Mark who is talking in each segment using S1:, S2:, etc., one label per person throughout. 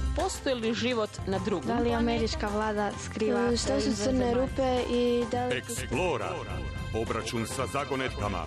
S1: postoji li život na drugom
S2: Da li američka vlada skriva
S3: šta su crne rupe i da li...
S4: Explora. Obračun sa zagonetkama.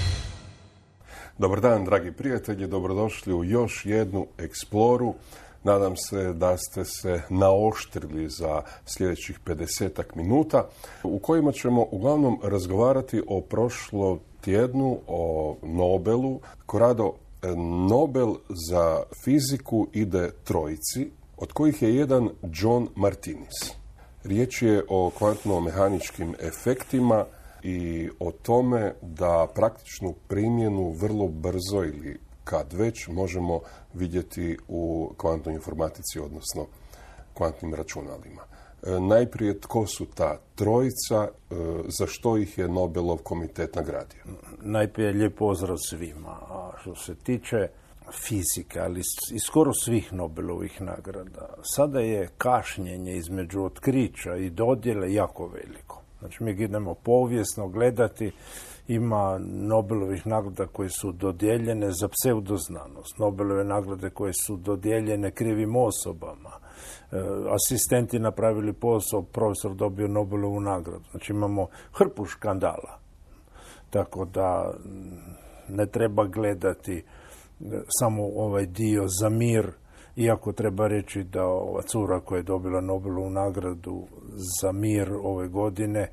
S5: Dobar dan, dragi prijatelji, dobrodošli u još jednu Exploru. Nadam se da ste se naoštrili za sljedećih 50 minuta, u kojima ćemo uglavnom razgovarati o prošlom tjednu, o Nobelu. Korado, Nobel za fiziku ide trojici, od kojih je jedan John Martinis. Riječ je o kvantno-mehaničkim efektima i o tome da praktičnu primjenu vrlo brzo ili kad već možemo vidjeti u kvantnoj informatici, odnosno kvantnim računalima. Najprije, tko su ta trojica, za što ih je Nobelov komitet nagradio?
S6: Najprije lijep pozdrav svima. A što se tiče fizike, ali i skoro svih Nobelovih nagrada, sada je kašnjenje između otkrića i dodjele jako veliko. Znači, mi idemo povijesno gledati, ima Nobelovih nagrada koje su dodijeljene za pseudoznanost, Nobelove nagrade koje su dodijeljene krivim osobama, asistenti napravili posao, profesor dobio Nobelovu nagradu. Znači, imamo hrpu škandala. Tako da ne treba gledati samo ovaj dio za mir, iako treba reći da ova cura koja je dobila Nobelovu nagradu za mir ove godine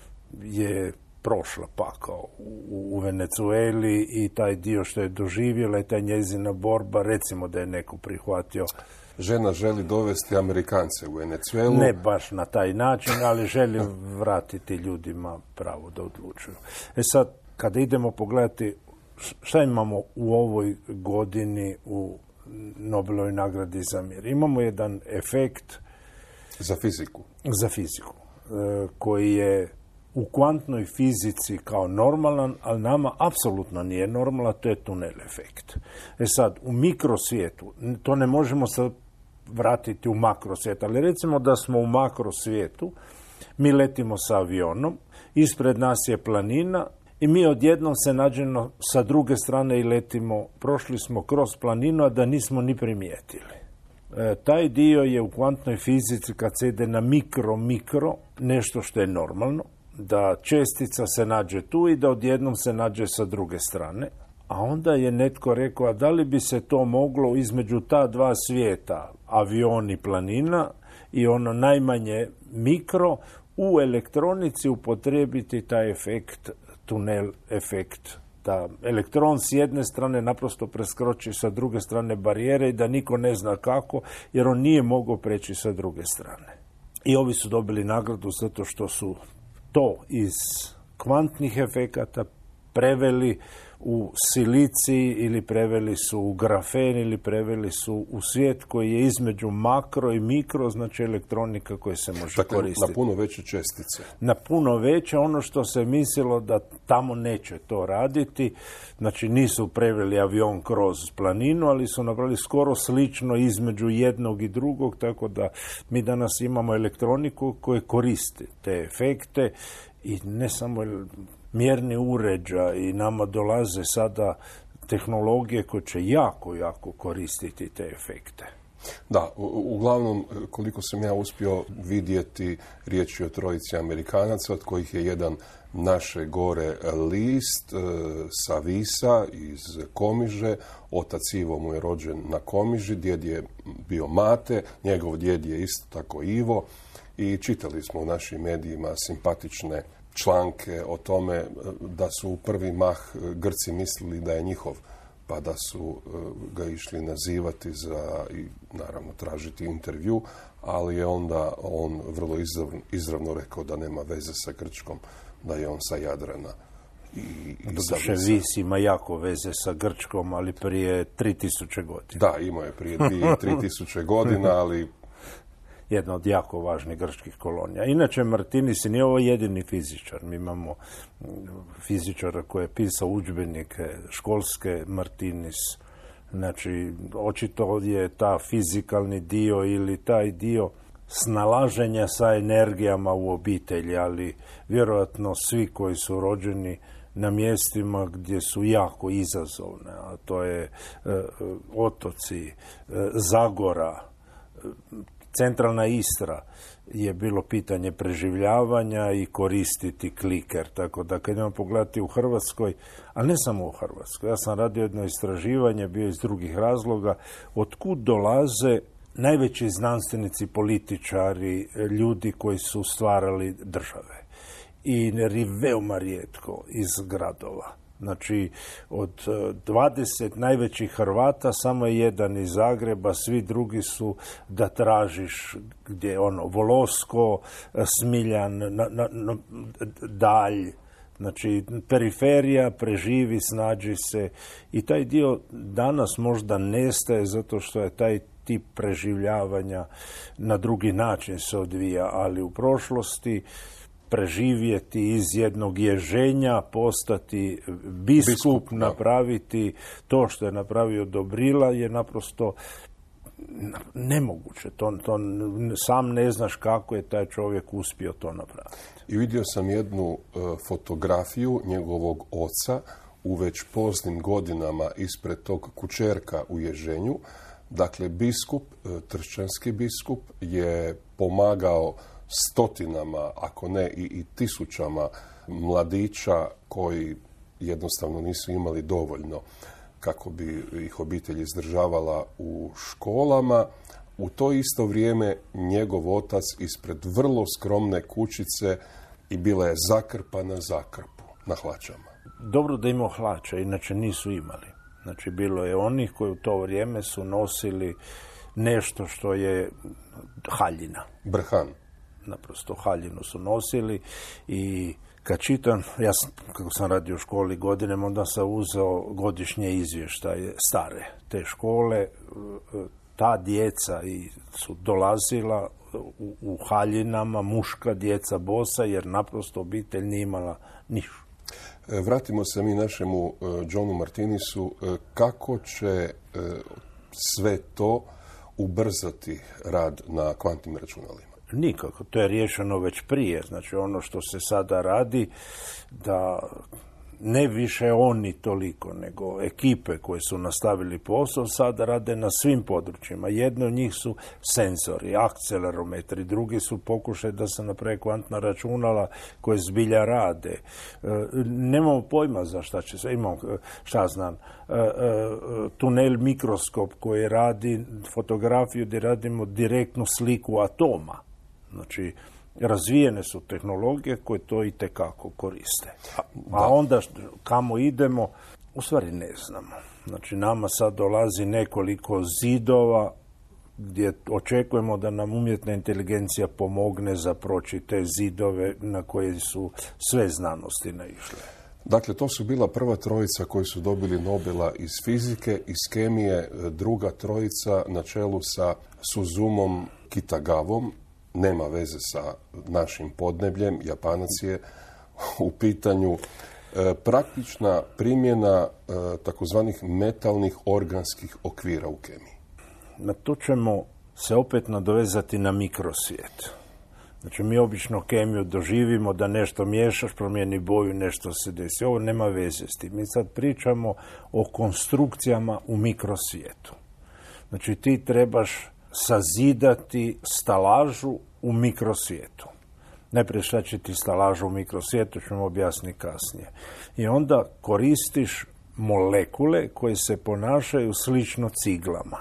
S6: je prošla pakao u Venezueli i taj dio što je doživjela i ta njezina borba, recimo da je neko prihvatio.
S5: Žena želi dovesti Amerikance u Venezuelu.
S6: Ne baš na taj način, ali želi vratiti ljudima pravo da odlučuju. Sad, kada idemo pogledati šta imamo u ovoj godini u Nobelovoj nagradi za mir. Imamo jedan efekt
S5: za fiziku,
S6: koji je u kvantnoj fizici kao normalan, ali nama apsolutno nije normalan, to je tunel efekt. Sad, u mikrosvijetu, to ne možemo sad vratiti u makrosvijet, ali recimo da smo u makrosvijetu, mi letimo sa avionom, ispred nas je planina, i mi odjednom se nađemo sa druge strane i letimo, prošli smo kroz planinu, a da nismo ni primijetili. Taj dio je u kvantnoj fizici, kad se ide na mikro, nešto što je normalno, da čestica se nađe tu i da odjednom se nađe sa druge strane. A onda je netko rekao, a da li bi se to moglo između ta dva svijeta, avion i planina, i ono najmanje mikro, u elektronici upotrijebiti taj efekt, tunel efekt, da elektron s jedne strane naprosto preskoči sa druge strane barijere i da niko ne zna kako, jer on nije mogao preći sa druge strane. I ovi su dobili nagradu zato što su to iz kvantnih efekata preveli u siliciji ili preveli su u grafen ili preveli su u svijet koji je između makro i mikro, znači elektronika koja se može koristiti.
S5: Na puno veće čestice.
S6: Na puno veće, ono što se mislilo da tamo neće to raditi, znači nisu preveli avion kroz planinu, ali su napravili skoro slično između jednog i drugog, tako da mi danas imamo elektroniku koja koristi te efekte i ne samo mjerni uređaj, i nama dolaze sada tehnologije koje će jako koristiti te efekte.
S5: Da, uglavnom, koliko sam ja uspio vidjeti, riječ je o trojici Amerikanaca, od kojih je jedan naše gore List sa Visa iz Komiže. Otac Ivo mu je rođen na Komiži, djed je bio Mate, njegov djed je isto tako Ivo, i čitali smo u našim medijima simpatične članke o tome da su u prvi mah Grci mislili da je njihov, pa da su ga išli nazivati i naravno tražiti intervju, ali je onda on vrlo izravno rekao da nema veze sa Grčkom, da je on sa Jadrana.
S6: Doduše, Vis ima jako veze sa Grčkom, ali prije 3000 godina.
S5: Da, imao je prije 3000 godina, ali
S6: jedna od jako važnih grčkih kolonija. Inače, Martinis nije ovo jedini fizičar. Mi imamo fizičara koji je pisao udžbenike školske, Martinis. Znači, očito je ta fizikalni dio ili taj dio snalaženja sa energijama u obitelji, ali vjerojatno svi koji su rođeni na mjestima gdje su jako izazovne, a to je otoci, Zagora, centralna Istra je bilo pitanje preživljavanja i koristiti kliker. Tako da kad idemo pogledati u Hrvatskoj, a ne samo u Hrvatskoj, ja sam radio jedno istraživanje, bio iz drugih razloga, otkud dolaze najveći znanstvenici, političari, ljudi koji su stvarali države. I veoma rijetko iz gradova. Znači, od 20 najvećih Hrvata samo je jedan iz Zagreba, svi drugi su da tražiš gdje Volosko, Smiljan, Dalj, znači periferija, preživi, snađi se. I taj dio danas možda nestaje zato što je taj tip preživljavanja na drugi način se odvija, ali u prošlosti preživjeti iz jednog ježenja, postati biskup, napraviti to što je napravio Dobrila je naprosto nemoguće. To sam ne znaš kako je taj čovjek uspio to napraviti.
S5: I vidio sam jednu fotografiju njegovog oca u već poznim godinama ispred tog kućerka u ježenju. Dakle, biskup, tršćanski biskup, je pomagao stotinama, ako ne i tisućama mladića koji jednostavno nisu imali dovoljno kako bi ih obitelj izdržavala u školama. U to isto vrijeme njegov otac ispred vrlo skromne kućice i bila je zakrpana zakrpu na hlačama.
S6: Dobro da imao hlača, inače nisu imali. Znači, bilo je onih koji u to vrijeme su nosili nešto što je haljina.
S5: Brhan.
S6: Naprosto haljinu su nosili i kad čitam, kako sam radio u školi godinama, onda sam uzeo godišnje izvještaje stare te škole. Ta djeca su dolazila u haljinama, muška djeca bosa, jer naprosto obitelj nije imala ništa.
S5: Vratimo se mi našemu Johnu Martinisu. Kako će sve to ubrzati rad na kvantnim računalima?
S6: Nikako, to je riješeno već prije. Znači, ono što se sada radi, da ne više oni toliko, nego ekipe koje su nastavili posao, sada rade na svim područjima. Jedno od njih su senzori, akcelerometri, drugi su pokušaj da se naprave kvantna računala koje zbilja rade. Nemamo pojma za šta će se, imamo, tunel mikroskop koji radi fotografiju gdje radimo direktnu sliku atoma. Znači, razvijene su tehnologije koje to itekako koriste. A onda kamo idemo, u stvari ne znamo. Znači, nama sad dolazi nekoliko zidova gdje očekujemo da nam umjetna inteligencija pomogne za proći te zidove na koje su sve znanosti naišle.
S5: Dakle, to su bila prva trojica koji su dobili Nobela iz fizike, iz kemije druga trojica na čelu sa Suzumom Kitagavom. Nema veze sa našim podnebljem, Japanac je u pitanju. Praktična primjena takozvanih metalnih organskih okvira u kemiji.
S6: Na to ćemo se opet nadovezati na mikrosvijet. Znači, mi obično kemiju doživimo da nešto miješaš, promijeni boju, nešto se desi. Ovo nema veze s tim. Mi sad pričamo o konstrukcijama u mikrosvijetu. Znači, ti trebaš sazidati stalažu u mikrosvijetu. Najprije šta će ti stalaža u mikrosvijetu, ćemo objasniti kasnije. I onda koristiš molekule koje se ponašaju slično ciglama.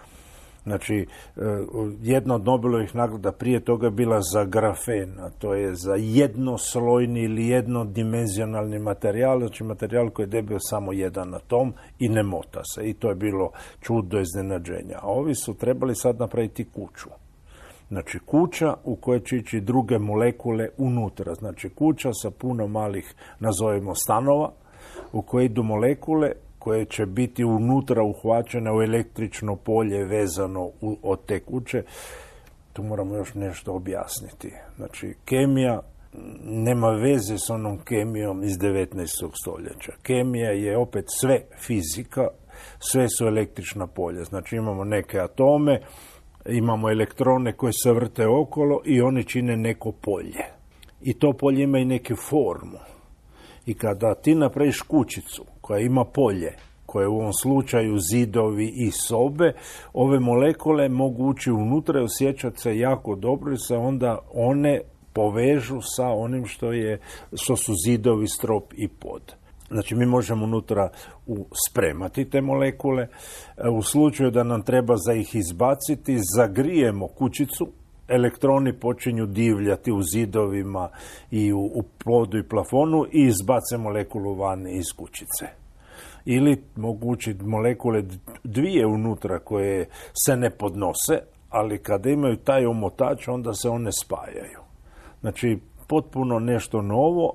S6: Znači, jedna od Nobelovih nagrada prije toga je bila za grafen, a to je za jednoslojni ili jednodimenzionalni materijal, znači materijal koji je debeo samo jedan atom i ne mota se. I to je bilo čudo iznenađenja. A ovi su trebali sad napraviti kuću. Znači, kuća u kojoj će ići druge molekule unutra. Znači, kuća sa puno malih, nazovimo, stanova, u koje idu molekule koje će biti unutra uhvaćene u električno polje vezano od te kuće. Tu moramo još nešto objasniti. Znači, kemija nema veze s onom kemijom iz 19. stoljeća. Kemija je opet sve fizika, sve su električna polja. Znači, imamo neke atome, imamo elektrone koje se vrte okolo i oni čine neko polje. I to polje ima i neku formu. I kada ti napraviš kućicu koja ima polje, koje u ovom slučaju zidovi i sobe, ove molekule mogu ući unutra i osjećati se jako dobro i se onda one povežu sa onim što su zidovi, strop i pod. Znači mi možemo unutra spremati te molekule. U slučaju da nam treba za ih izbaciti, zagrijemo kućicu, elektroni počinju divljati u zidovima i u podu i plafonu i izbace molekulu van iz kućice. Ili mogu ući molekule dvije unutra koje se ne podnose, ali kada imaju taj omotač onda se one spajaju. Znači potpuno nešto novo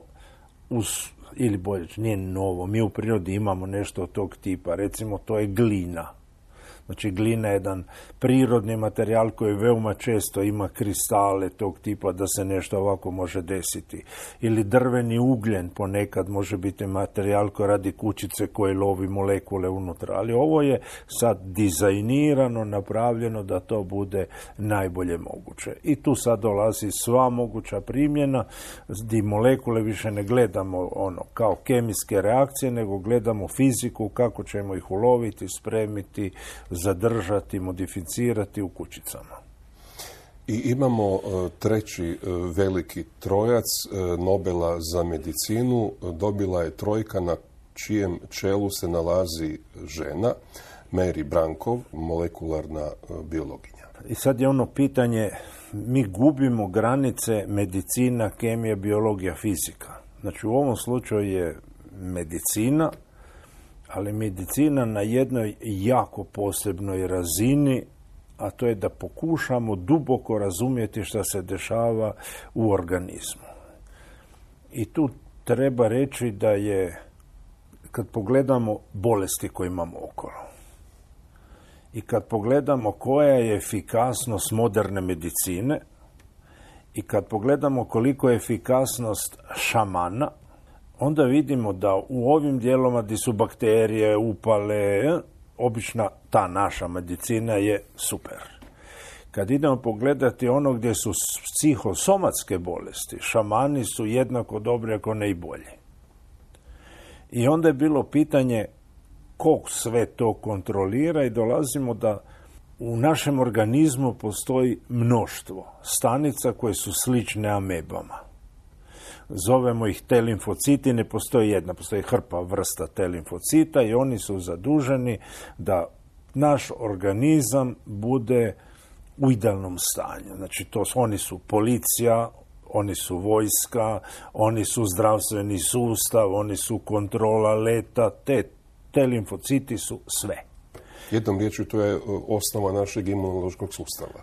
S6: ili bolje, nije novo, mi u prirodi imamo nešto od tog tipa, recimo to je glina. Znači glina je jedan prirodni materijal koji veoma često ima kristale tog tipa da se nešto ovako može desiti. Ili drveni ugljen ponekad može biti materijal koji radi kućice koje lovi molekule unutra. Ali ovo je sad dizajnirano, napravljeno da to bude najbolje moguće. I tu sad dolazi sva moguća primjena gdje molekule više ne gledamo kao kemijske reakcije, nego gledamo fiziku, kako ćemo ih uloviti, spremiti, zadržati, modificirati u kućicama.
S5: I imamo treći veliki trojac Nobela za medicinu. Dobila je trojka na čijem čelu se nalazi žena, Mary Brankov, molekularna biologinja.
S6: I sad je pitanje, mi gubimo granice medicina, kemija, biologija, fizika. Znači u ovom slučaju je medicina, ali medicina na jednoj jako posebnoj razini, a to je da pokušamo duboko razumjeti što se dešava u organizmu. I tu treba reći da je, kad pogledamo bolesti koje imamo okolo i kad pogledamo koja je efikasnost moderne medicine i kad pogledamo koliko je efikasnost šamana, onda vidimo da u ovim dijelovima gdje su bakterije, upale, obična ta naša medicina je super. Kad idemo pogledati ono gdje su psihosomatske bolesti, šamani su jednako dobri, ako ne i bolji. I onda je bilo pitanje ko sve to kontrolira i dolazimo da u našem organizmu postoji mnoštvo stanica koje su slične amebama. Zovemo ih T limfociti, ne postoji jedna, postoji hrpa vrsta T limfocita i oni su zaduženi da naš organizam bude u idealnom stanju. Znači oni su policija, oni su vojska, oni su zdravstveni sustav, oni su kontrola leta, te limfociti su sve.
S5: Jednom riječju to je osnova našeg imunološkog sustava.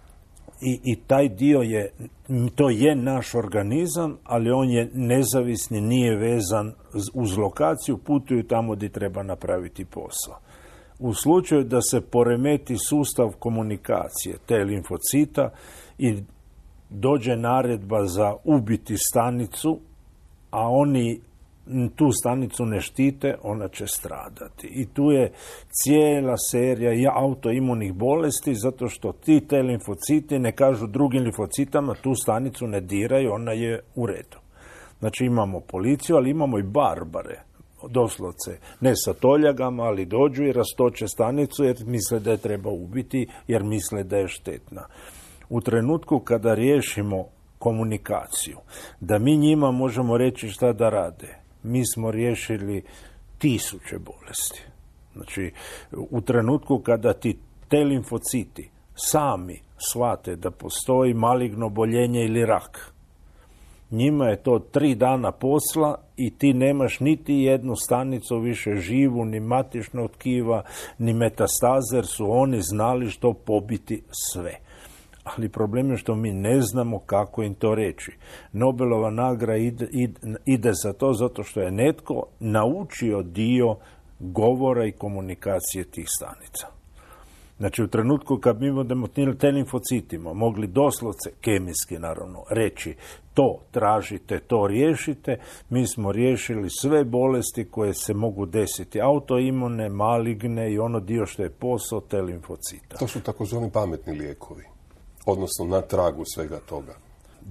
S6: I taj dio to je naš organizam, ali on je nezavisni, nije vezan uz lokaciju, putuju tamo gdje treba napraviti posao. U slučaju da se poremeti sustav komunikacije te limfocita i dođe naredba za ubiti stanicu, a oni tu stanicu ne štite, ona će stradati. I tu je cijela serija autoimunih bolesti, zato što te limfociti ne kažu drugim limfocitama, tu stanicu ne diraju, ona je u redu. Znači imamo policiju, ali imamo i barbare, doslovce, ne sa toljagama, ali dođu i rastoče stanicu jer misle da je treba ubiti, jer misle da je štetna. U trenutku kada riješimo komunikaciju, da mi njima možemo reći šta da rade, mi smo riješili 1000 bolesti. Znači, u trenutku kada te limfociti sami shvate da postoji maligno oboljenje ili rak, njima je to 3 dana posla i ti nemaš niti jednu stanicu više živu, ni matičnog tkiva, ni metastaze, jer su oni znali što pobiti sve. Ali problem je što mi ne znamo kako im to reći. Nobelova nagrada ide za to zato što je netko naučio dio govora i komunikacije tih stanica. Znači u trenutku kad mi budemo te limfocitima mogli doslovce, kemijski naravno, reći to tražite, to riješite, mi smo riješili sve bolesti koje se mogu desiti, autoimune, maligne i ono dio što je posao te limfocita.
S5: To su takozvani pametni lijekovi. Odnosno na tragu svega toga.
S6: Da,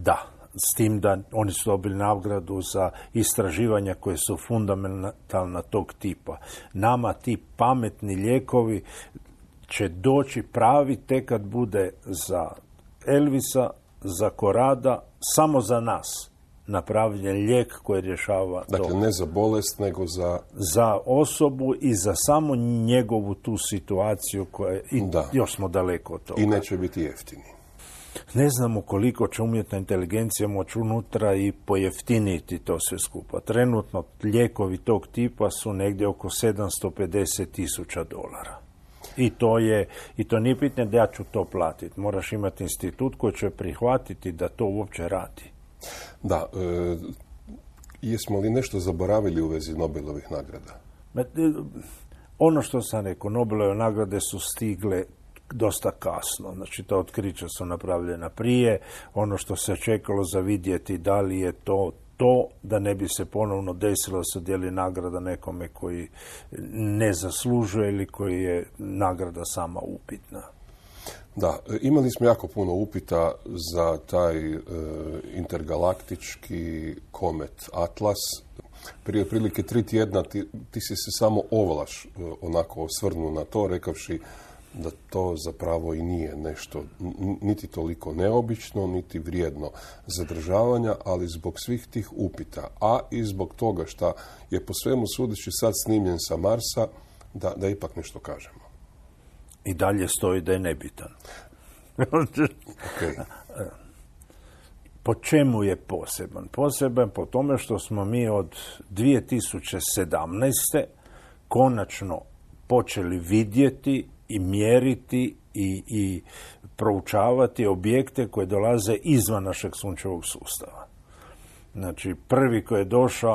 S6: s tim da oni su dobili nagradu za istraživanja koje su fundamentalna tog tipa. Nama ti pametni lijekovi će doći pravi tek kad bude za Elvisa, za Korada, samo za nas napravljen lijek koji rješava to.
S5: Dakle, ne za bolest, nego
S6: za osobu i za samo njegovu tu situaciju koja još smo daleko od toga.
S5: I neće biti jeftini.
S6: Ne znamo koliko će umjetna inteligencija moći unutra i pojeftiniti to sve skupa. Trenutno lijekovi tog tipa su negdje oko $750,000. I to nije pitanje da ja ću to platiti. Moraš imati institut koji će prihvatiti da to uopće radi.
S5: Da, jesmo li nešto zaboravili u vezi Nobelovih nagrada?
S6: Ono što sam rekao, Nobelove nagrade su stigle dosta kasno. Znači, ta otkrića su napravljena prije. Ono što se čekalo za vidjeti da li je to da ne bi se ponovno desilo da se dijeli nagrada nekome koji ne zaslužuje ili koji je nagrada sama upitna.
S5: Da, imali smo jako puno upita za taj intergalaktički komet Atlas. Prije otprilike 3 tjedna ti si se samo ovlaš onako osvrnuo na to, rekavši da to zapravo i nije nešto niti toliko neobično, niti vrijedno zadržavanja, ali zbog svih tih upita, a i zbog toga što je po svemu sudeći sad snimljen sa Marsa, da ipak nešto kažemo.
S6: I dalje stoji da je nebitan.
S5: Okay.
S6: Po čemu je poseban? Poseban po tome što smo mi od 2017. konačno počeli vidjeti i mjeriti i proučavati objekte koje dolaze izvan našeg sunčevog sustava. Znači, prvi koji je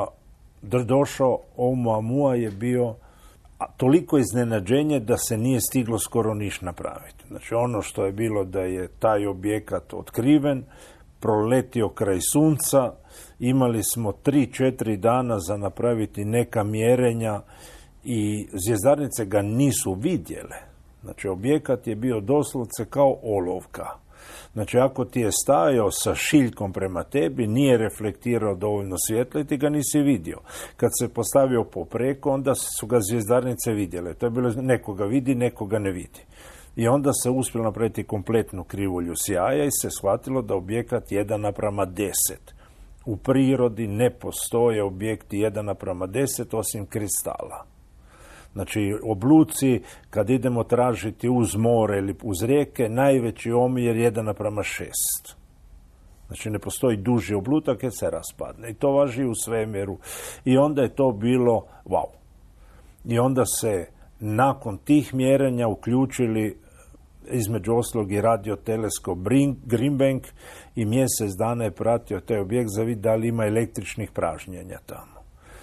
S6: došao Oumuamua je bio toliko iznenađenje da se nije stiglo skoro niš napraviti. Znači, ono što je bilo da je taj objekat otkriven, proletio kraj sunca, imali smo 3-4 dana za napraviti neka mjerenja i zvjezdarnice ga nisu vidjele. Znači, objekat je bio doslovce kao olovka. Znači, ako ti je stajao sa šiljkom prema tebi, nije reflektirao dovoljno svjetla i ti ga nisi vidio. Kad se postavio popreko, onda su ga zvjezdarnice vidjele. To je bilo nekoga vidi, nekoga ne vidi. I onda se uspjelo napraviti kompletnu krivulju sjaja i se shvatilo da objekat 1:10. U prirodi ne postoje objekti 1:10 osim kristala. Znači, obluci, kad idemo tražiti uz more ili uz rijeke, najveći omjer 1:6. Znači, ne postoji duži oblutak jer se raspadne. I to važi u svemiru. I onda je to bilo wow. I onda se nakon tih mjerenja uključili između ostalog i radioteleskop Green Bank i mjesec dana je pratio taj objekt za vid da li ima električnih pražnjenja tamo.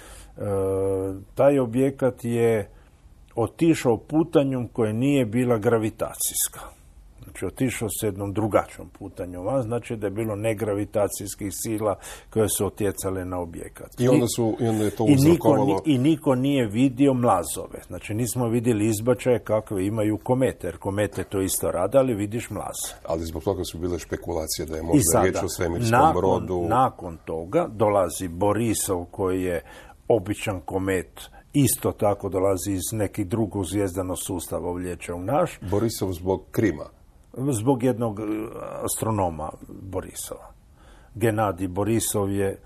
S6: Taj objekat je otišao putanjom koje nije bila gravitacijska. Znači, otišao se jednom drugačijom putanjom, a znači da je bilo negravitacijskih sila koje su utjecale na objekat.
S5: I onda je to uzrokovalo...
S6: I niko nije vidio mlazove. Znači, nismo vidjeli izbačaje kakve imaju komete, jer komete to isto rade, ali vidiš mlaz.
S5: Ali zbog toga su bile špekulacije da je možda riječ o svemirskom brodu.
S6: Nakon toga dolazi Borisov koji je običan komet, isto tako dolazi iz nekih drugog zvjezdanog sustava uvlječe u naš.
S5: Borisov zbog Krima.
S6: Zbog jednog astronoma Borisova. Genadij Borisov je,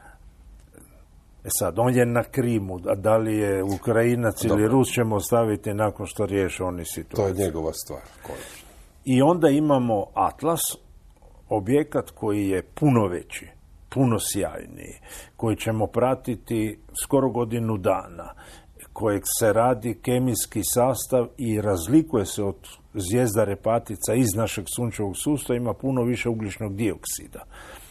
S6: sad, on je na Krimu, a da li je Ukrajinac ili Rus ćemo ostaviti nakon što riješe oni situaciju.
S5: To je njegova stvar.
S6: I onda imamo Atlas, objekat koji je puno veći, puno sjajniji, koji ćemo pratiti skoro godinu dana, kojeg se radi kemijski sastav i razlikuje se od zvijezda Repatica iz našeg sunčevog sustava, ima puno više ugljičnog dioksida.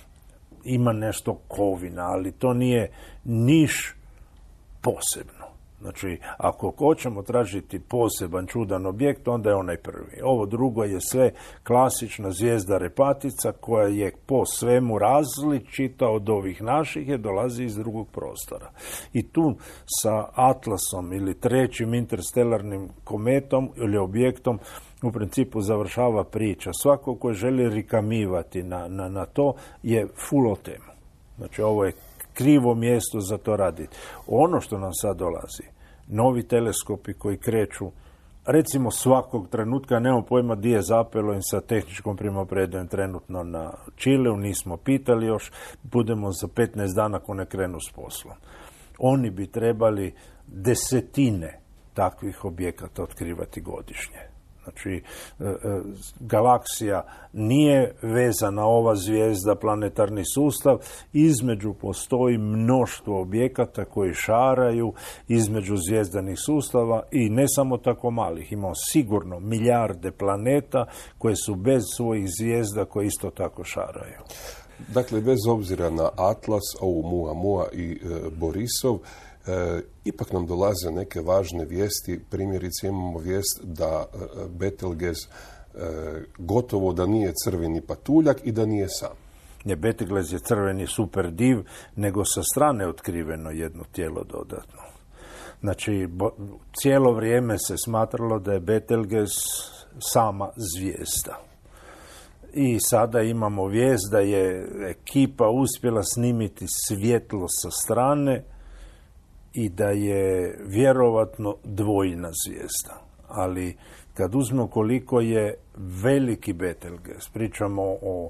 S6: Ima nešto kovina, ali to nije niš posebno. Znači, ako hoćemo tražiti poseban čudan objekt, onda je onaj prvi. Ovo drugo je sve klasična zvijezda repatica koja je po svemu različita od ovih naših jer dolazi iz drugog prostora. I tu sa Atlasom ili trećim interstelarnim kometom ili objektom u principu završava priča. Svako ko želi rikamivati na to je full o temu. Znači, ovo je krivo mjesto za to raditi. Ono što nam sad dolazi, novi teleskopi koji kreću, recimo svakog trenutka, nemamo pojma di je zapelo im sa tehničkom primopredajom trenutno na Čileu, nismo pitali još, budemo za 15 dana ako ne krenu s poslom. Oni bi trebali desetine takvih objekata otkrivati godišnje. Znači, galaksija nije vezana ova zvijezda, planetarni sustav, između postoji mnoštvo objekata koji šaraju između zvijezdanih sustava i ne samo tako malih. Imamo sigurno milijarde planeta koje su bez svojih zvijezda koje isto tako šaraju.
S5: Dakle, bez obzira na Atlas, ovu Muamua i Borisov, ipak nam dolaze neke važne vijesti. Primjerice imamo vijest da Betelgeuse gotovo da nije crveni patuljak i da nije sam.
S6: Ne, Betelgeuse je crveni super div, nego sa strane otkriveno jedno tijelo dodatno. Znači, cijelo vrijeme se smatralo da je Betelgeuse sama zvijezda. I sada imamo vijest da je ekipa uspjela snimiti svjetlo sa strane i da je vjerovatno dvojna zvijezda. Ali kad uzmemo koliko je veliki Betelgeuse, pričamo o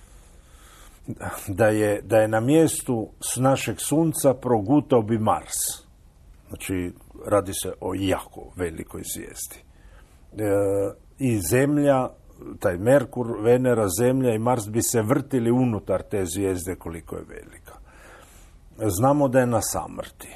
S6: da je na mjestu s našeg sunca progutao bi Mars. Znači, radi se o jako velikoj zvijezdi. I Zemlja, taj Merkur, Venera, Zemlja i Mars bi se vrtili unutar te zvijezde koliko je velika. Znamo da je na samrti.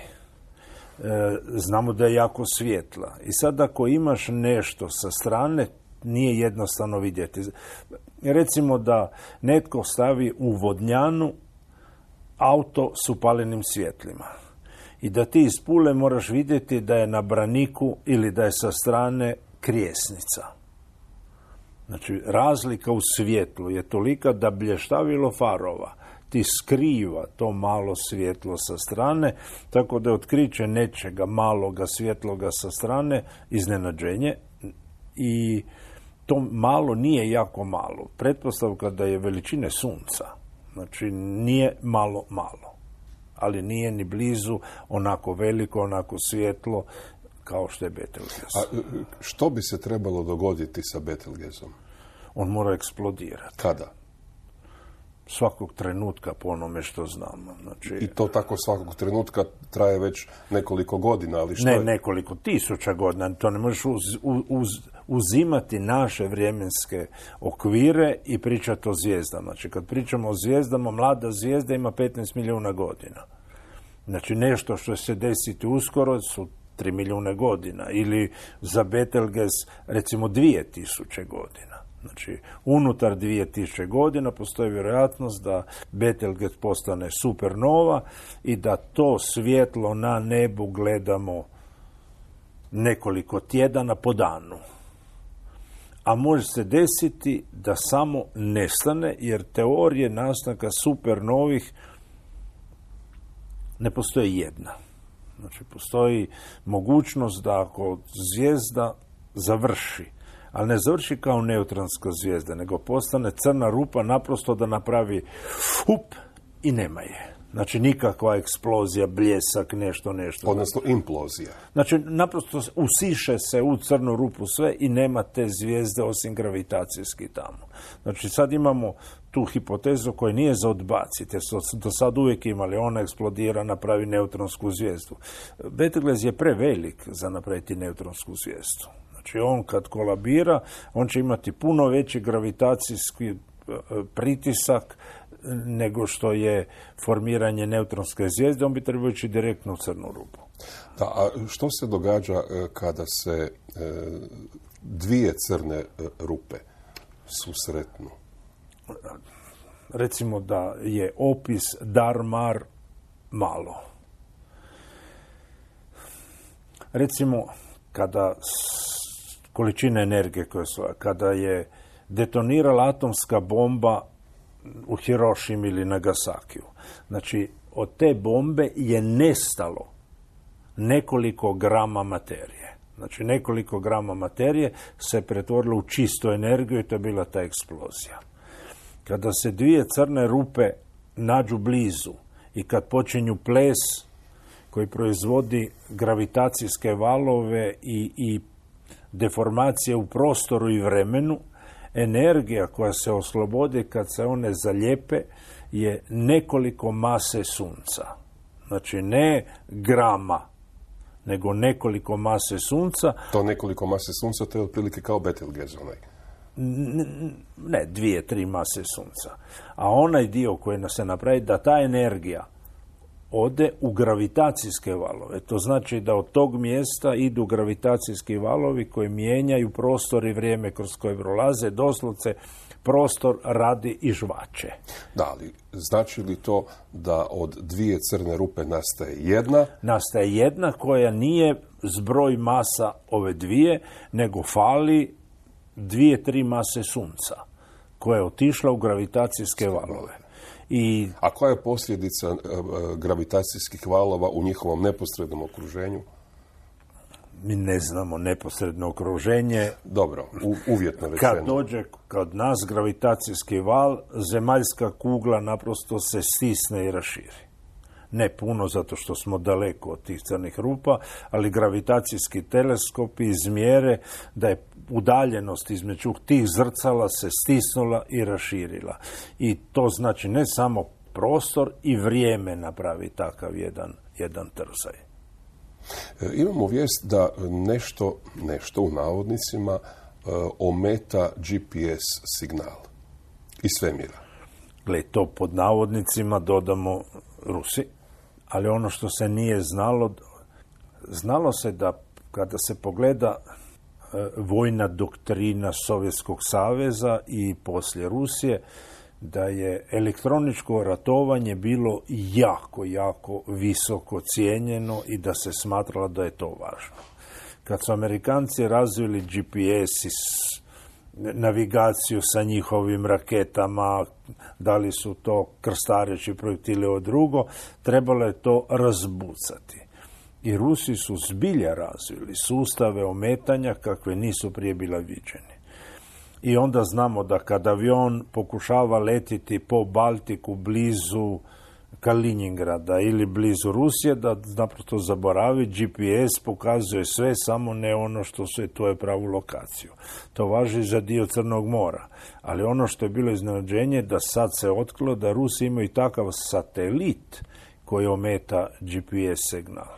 S6: Znamo da je jako svjetla. I sad ako imaš nešto sa strane, nije jednostavno vidjeti. Recimo da netko stavi u Vodnjanu auto s upaljenim svjetlima. I da ti iz Pule moraš vidjeti da je na braniku ili da je sa strane krijesnica. Znači, razlika u svjetlu je tolika da blještavilo farova ti skriva to malo svjetlo sa strane, tako da je otkriće nečega maloga svjetloga sa strane iznenađenje i to malo nije jako malo. Pretpostavka da je veličine sunca, znači nije malo, ali nije ni blizu onako veliko, onako svjetlo kao što je Betelgeuse.
S5: A što bi se trebalo dogoditi sa Betelgeusom?
S6: On mora eksplodirati.
S5: Kada?
S6: Svakog trenutka po onome što znamo. Znači,
S5: i to tako svakog trenutka traje već nekoliko godina, ali što je?
S6: Nekoliko tisuća godina. To ne možeš uzimati naše vremenske okvire i pričati o zvijezdama. Znači, kad pričamo o zvijezdama, mlada zvijezda ima 15 milijuna godina. Znači, nešto što se desiti uskoro su 3 milijune godina. Ili za Betelgeuse, recimo, 2000 godina. Znači, unutar 2000 godina postoji vjerojatnost da Betelgeuse postane supernova i da to svjetlo na nebu gledamo nekoliko tjedana po danu. A može se desiti da samo nestane, jer teorije nastanka supernovih ne postoji jedna. Znači, postoji mogućnost da ako zvijezda završi, ali ne završi kao neutronska zvijezda, nego postane crna rupa naprosto da napravi hup i nema je. Znači, nikakva eksplozija, bljesak, nešto.
S5: Odnosno, implozija.
S6: Znači, naprosto usiše se u crnu rupu sve i nema te zvijezde osim gravitacijski tamo. Znači, sad imamo tu hipotezu koja nije za odbaciti, jer su do sad uvijek imali, ona eksplodira, napravi neutronsku zvijezdu. Betelgeuse je prevelik za napraviti neutronsku zvijezdu. Znači, on kad kolabira, on će imati puno veći gravitacijski pritisak nego što je formiranje neutronske zvijezde, on bi trebao ići direktno u crnu rupu.
S5: Da, a što se događa kada se dvije crne rupe susretnu?
S6: Recimo da je opis dar-mar malo. Recimo, kada količina energije koja su, kada je detonirala atomska bomba u Hirošimi ili Nagasakiju. Znači, od te bombe je nestalo nekoliko grama materije. Znači, nekoliko grama materije se pretvorilo u čistu energiju i to je bila ta eksplozija. Kada se dvije crne rupe nađu blizu i kad počinju ples koji proizvodi gravitacijske valove i deformacije u prostoru i vremenu, energija koja se oslobodi kad se one zalijepe je nekoliko mase sunca. Znači ne grama, nego nekoliko mase sunca.
S5: To nekoliko mase sunca, to je otprilike kao Betelgeuse onaj.
S6: Ne, 2-3 mase sunca. A onaj dio koji se napravi, da ta energija ode u gravitacijske valove. To znači da od tog mjesta idu gravitacijski valovi koji mijenjaju prostor i vrijeme kroz koje prolaze, doslovce prostor radi i žvače.
S5: Da, ali znači li to da od dvije crne rupe nastaje jedna?
S6: Nastaje jedna koja nije zbroj masa ove dvije, nego fali 2-3 mase sunca koja je otišla u gravitacijske valove.
S5: A koja je posljedica gravitacijskih valova u njihovom neposrednom okruženju?
S6: Mi ne znamo neposredno okruženje.
S5: Dobro, uvjetno rečeno.
S6: Kad dođe kod nas gravitacijski val, zemaljska kugla naprosto se stisne i raširi. Ne puno, zato što smo daleko od tih crnih rupa, ali gravitacijski teleskopi izmjere da je udaljenost između tih zrcala se stisnula i raširila. I to znači ne samo prostor i vrijeme napravi takav jedan trzaj.
S5: Imamo vijest da nešto u navodnicima ometa GPS signal iz svemira.
S6: Gle, to pod navodnicima dodamo Rusi, ali ono što se nije znalo se da kada se pogleda vojna doktrina Sovjetskog saveza i poslije Rusije, da je elektroničko ratovanje bilo jako, jako visoko cijenjeno i da se smatralo da je to važno. Kad su Amerikanci razvili GPS i navigaciju sa njihovim raketama, da li su to krstareći projektili od drugo, trebalo je to razbucati. I Rusi su zbilja razvili sustave ometanja kakve nisu prije bila viđeni. I onda znamo da kad avion pokušava letiti po Baltiku blizu Kaliningrada ili blizu Rusije, da naprosto zaboravi, GPS pokazuje sve, samo ne ono što je tvoje pravu lokaciju. To važi za dio Crnog mora. Ali ono što je bilo iznenađenje, da sad se otkrilo da Rusi imaju takav satelit koji ometa GPS signal.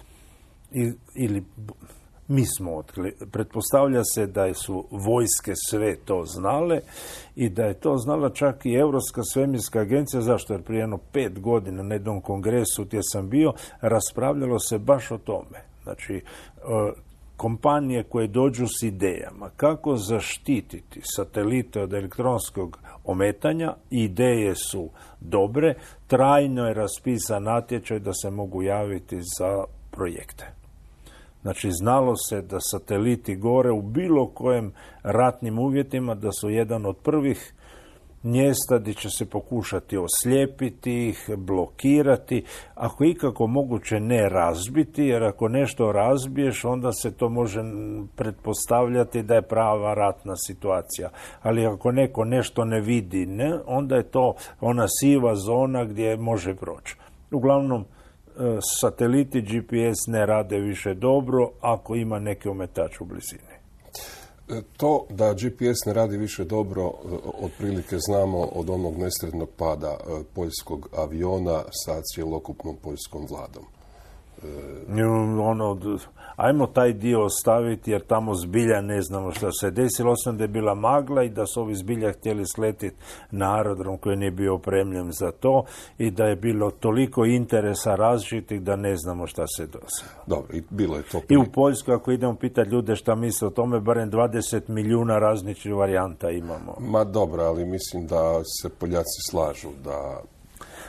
S6: Ili mi smo otkrili. Pretpostavlja se da su vojske sve to znale i da je to znala čak i Europska svemirska agencija. Zašto? Jer prije 5 godina na jednom kongresu gdje sam bio, raspravljalo se baš o tome. Znači, kompanije koje dođu s idejama kako zaštititi satelite od elektronskog ometanja, ideje su dobre, trajno je raspisan natječaj da se mogu javiti za projekte. Znači, znalo se da sateliti gore u bilo kojem ratnim uvjetima, da su jedan od prvih mjesta gdje će se pokušati oslijepiti ih, blokirati, ako ikako moguće ne razbiti, jer ako nešto razbiješ, onda se to može pretpostavljati da je prava ratna situacija. Ali ako neko nešto ne vidi, onda je to ona siva zona gdje može proći. Uglavnom, sateliti GPS ne rade više dobro ako ima neki ometač u blizini.
S5: To da GPS ne radi više dobro otprilike znamo od onog nesretnog pada poljskog aviona sa cjelokupnom poljskom vladom.
S6: Ajmo taj dio ostaviti jer tamo zbilja ne znamo što se desilo, osim da je bila magla i da su ovi zbilja htjeli sletiti na aerodrom koji nije bio opremljen za to i da je bilo toliko interesa različitih da ne znamo šta se desilo.
S5: Dobro, i bilo je to.
S6: I u Poljsku, ako idemo pitati ljude šta misle o tome, barem 20 milijuna različitih varijanta imamo.
S5: Ma dobro, ali mislim da se Poljaci slažu da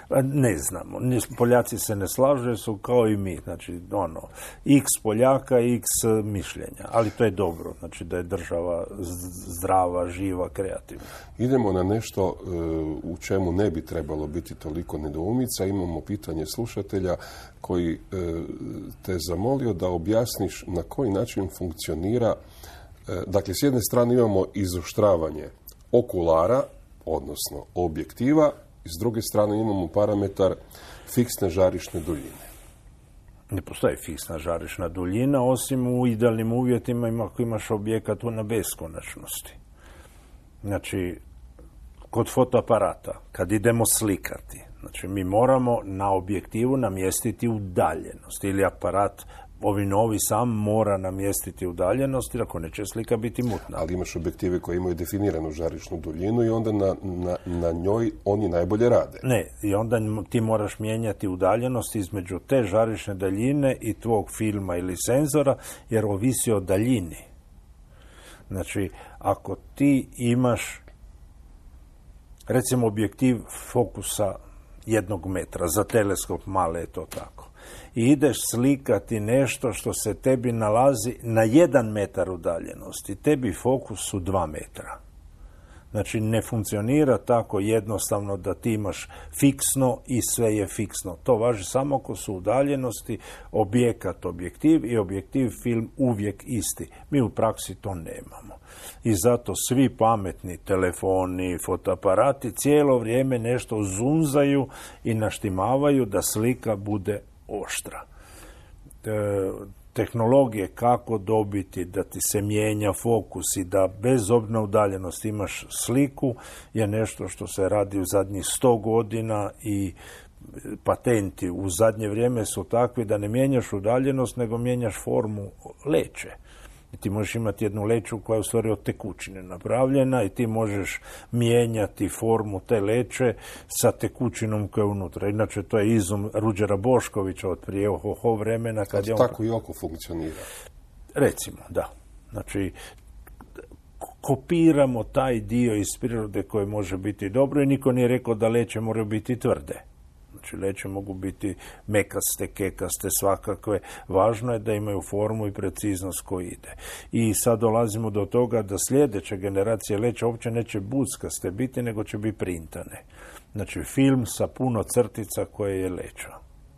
S6: Ne znamo. Poljaci se ne slažu jer su kao i mi. Znači, x Poljaka, x mišljenja. Ali to je dobro. Znači da je država zdrava, živa, kreativna.
S5: Idemo na nešto u čemu ne bi trebalo biti toliko nedoumica. Imamo pitanje slušatelja koji te zamolio da objasniš na koji način funkcionira. Dakle, s jedne strane imamo izoštravanje okulara, odnosno objektiva, i s druge strane imamo parametar fiksne žarišne duljine.
S6: Ne postoji fiksna žarišna duljina, osim u idealnim uvjetima ako imaš objekat na beskonačnosti. Znači, kod fotoaparata, kad idemo slikati, znači mi moramo na objektivu namjestiti udaljenost ili aparat ovi novi sam mora namjestiti udaljenost, jer ako neće slika biti mutna.
S5: Ali imaš objektive koji imaju definiranu žarišnu duljinu i onda na njoj oni najbolje rade.
S6: Ne, i onda ti moraš mijenjati udaljenost između te žarišne daljine i tvog filma ili senzora, jer ovisi o daljini. Znači, ako ti imaš, recimo, objektiv fokusa 1 metra, za teleskop male je to tako, i ideš slikati nešto što se tebi nalazi na 1 metar udaljenosti, tebi fokus su 2 metra. Znači, ne funkcionira tako jednostavno da ti imaš fiksno i sve je fiksno. To važi samo ako su udaljenosti objekat, objektiv i objektiv film uvijek isti. Mi u praksi to nemamo. I zato svi pametni telefoni, fotoaparati cijelo vrijeme nešto zunzaju i naštimavaju da slika bude oštra. Tehnologije kako dobiti da ti se mijenja fokus i da bez obzira udaljenosti imaš sliku je nešto što se radi u zadnjih 100 godina i patenti u zadnje vrijeme su takvi da ne mijenjaš udaljenost nego mijenjaš formu leće. I ti možeš imati jednu leću koja je u stvari od tekućine napravljena i ti možeš mijenjati formu te leće sa tekućinom koja je unutra. Inače, to je izum Ruđera Boškovića od prije vremena. Kad je
S5: tako i oko funkcionira.
S6: Recimo, da. Znači, kopiramo taj dio iz prirode koji može biti dobro i niko nije rekao da leće moraju biti tvrde. Znači, leće mogu biti mekaste, kekaste, svakakve. Važno je da imaju formu i preciznost koji ide. I sad dolazimo do toga da sljedeće generacije leća uopće neće buckaste biti, nego će biti printane. Znači, film sa puno crtica koje je leća.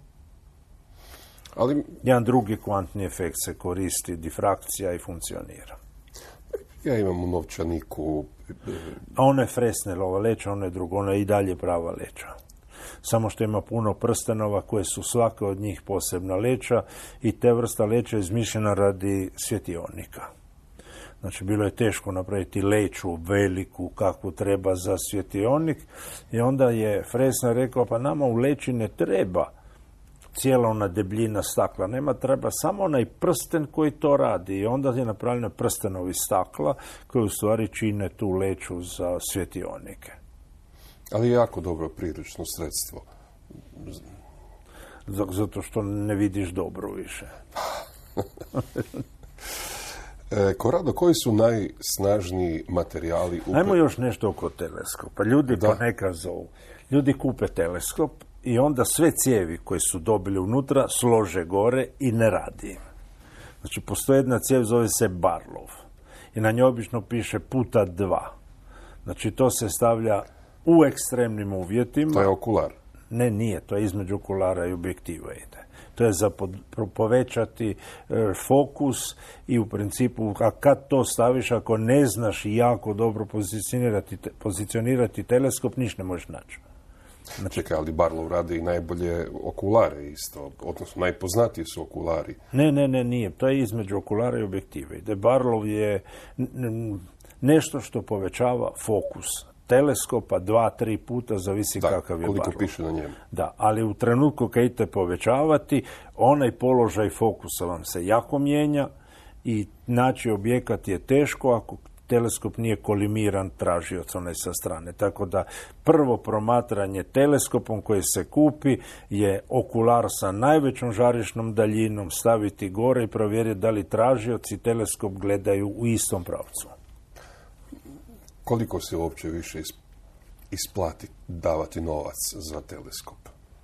S5: Ali
S6: jedan drugi kvantni efekt se koristi, difrakcija i funkcionira.
S5: Ja imam u novčaniku...
S6: A ona je Fresnelova leća, ona je druga, ona je i dalje prava leća. Samo što ima puno prstenova koje su svaka od njih posebna leća i te vrsta leća je izmišljena radi svjetionika. Znači, bilo je teško napraviti leću veliku kakvu treba za svjetionik i onda je Fresnel rekao, pa nama u leći ne treba cijela ona debljina stakla, nema, treba samo onaj prsten koji to radi i onda je napravljena prstenovi stakla koji u stvari čine tu leću za svjetionike.
S5: Ali je jako dobro priručno sredstvo.
S6: Zato što ne vidiš dobro više.
S5: Korado, koji su najsnažniji materijali?
S6: Ajmo još nešto oko teleskopa. Ljudi ponekad zovu. Ljudi kupe teleskop i onda sve cijevi koje su dobili unutra slože gore i ne radi im. Znači, postoji jedna cijev, zove se Barlow. I na njoj obično piše puta 2. Znači, to se stavlja u ekstremnim uvjetima.
S5: To je okular?
S6: Ne, nije. To je između okulara i objektiva ide. To je za povećati fokus i u principu, a kad to staviš, ako ne znaš jako dobro pozicionirati teleskop, ništa ne možeš naći.
S5: Znači, čekaj, ali Barlow radi i najbolje okulare isto, odnosno najpoznatiji su okulari.
S6: Ne, nije. To je između okulara i objektiva ide. Barlow je nešto što povećava fokus teleskopa 2-3 puta, zavisi kakav je
S5: koliko
S6: Barlow.
S5: Piše na njemu.
S6: Da, ali u trenutku kad idete povećavati, onaj položaj fokusa vam se jako mijenja i naći objekat je teško ako teleskop nije kolimiran tražioc onaj sa strane. Tako da prvo promatranje teleskopom koji se kupi je okular sa najvećom žarišnom daljinom staviti gore i provjeriti da li tražioc i teleskop gledaju u istom pravcu.
S5: Koliko se uopće više isplati davati novac za teleskop?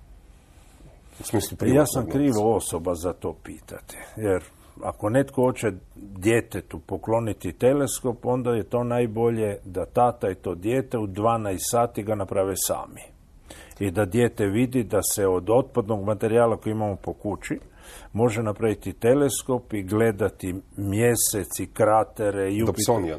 S5: U smislu
S6: Ja sam
S5: novca.
S6: krivo osoba za to pitati, jer ako netko hoće djetetu pokloniti teleskop, onda je to najbolje da tata i to dijete u 12 sati ga naprave sami. I da dijete vidi da se od otpadnog materijala koji imamo po kući može napraviti teleskop i gledati mjesec i kratere.
S5: Dobsonijan?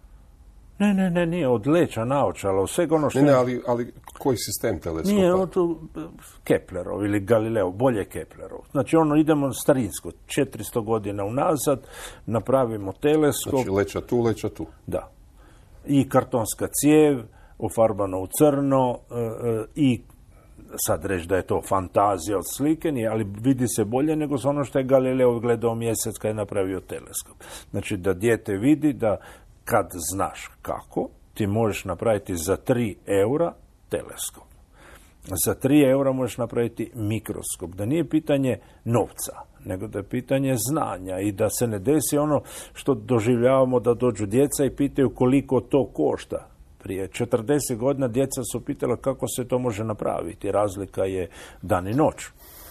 S6: Ne, nije od leća naočala, svega ono što...
S5: Ne, ali koji sistem teleskopa?
S6: Nije od Keplerov ili Galileo, bolje Keplerov. Znači idemo starinsko, 400 godina unazad, napravimo teleskop.
S5: Znači leća tu.
S6: Da. I kartonska cijev, ofarbano u crno i sad reći da je to fantazija od slike, ali vidi se bolje nego ono što je Galileo gledao mjesec kad je napravio teleskop. Znači da dijete vidi da kad znaš kako, ti možeš napraviti za 3 eura teleskop. Za 3 eura možeš napraviti mikroskop. Da nije pitanje novca, nego da je pitanje znanja i da se ne desi ono što doživljavamo da dođu djeca i pitaju koliko to košta. Prije 40 godina djeca su pitala kako se to može napraviti. Razlika je dan i noć.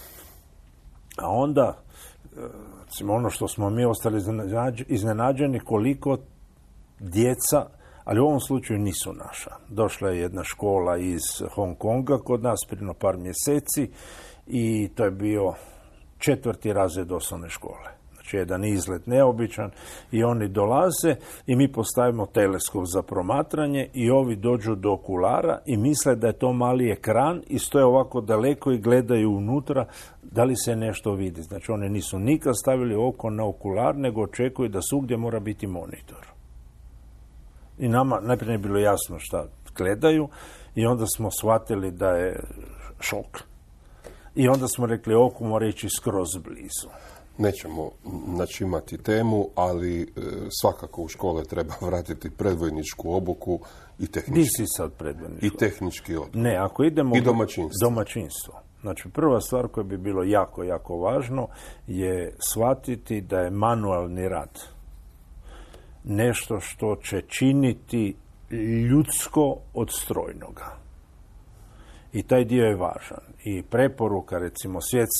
S6: A onda, ono što smo mi ostali iznenađeni, koliko djeca, ali u ovom slučaju nisu naša. Došla je jedna škola iz Hong Konga kod nas prije par mjeseci i to je bio 4. razred osnovne škole. Znači jedan izlet neobičan i oni dolaze i mi postavimo teleskop za promatranje i ovi dođu do okulara i misle da je to mali ekran i stoje ovako daleko i gledaju unutra da li se nešto vidi. Znači oni nisu nikad stavili oko na okular, nego očekuju da svugdje mora biti monitor. I nama najprije je bilo jasno šta gledaju i onda smo shvatili da je šok. I onda smo rekli oku mora ići skroz blizu.
S5: Nećemo imati temu, ali svakako u škole treba vratiti predvojničku obuku i tehnički.
S6: Di si sad predvojničku?
S5: I tehnički odgoj.
S6: Ne, ako idemo...
S5: I domaćinstvo.
S6: Domaćinstvo. Znači, prva stvar koja bi bilo jako, jako važno je shvatiti da je manualni rad nešto što će činiti ljudsko od strojnoga. I taj dio je važan. I preporuka, recimo,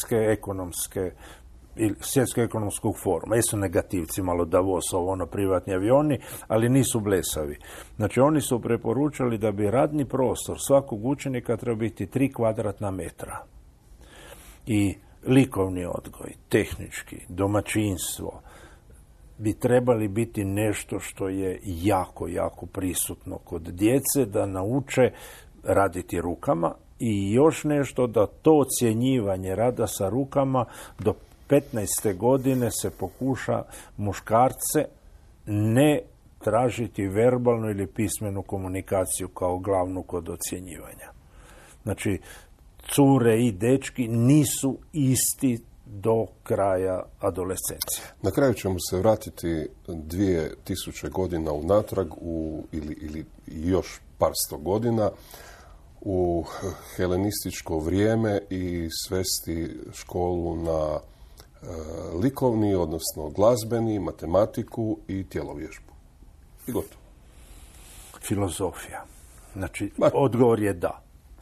S6: Svjetskog ekonomskog foruma. Jesu negativci, malo Davosov, privatni avioni, ali nisu blesavi. Znači, oni su preporučali da bi radni prostor svakog učenika treba biti 3 kvadratna metra. I likovni odgoj, tehnički, domaćinstvo, bi trebali biti nešto što je jako, jako prisutno kod djece, da nauče raditi rukama i još nešto da to ocjenjivanje rada sa rukama do 15. godine se pokuša muškarce ne tražiti verbalnu ili pismenu komunikaciju kao glavnu kod ocjenjivanja. Znači, cure i dečki nisu isti do kraja adolescencije.
S5: Na kraju ćemo se vratiti 2000 godina unatrag ili još par sto godina u helenističko vrijeme i svesti školu na likovni, odnosno glazbeni, matematiku i tjelovježbu. I gotovo.
S6: Filozofija. Znači, odgovor je da.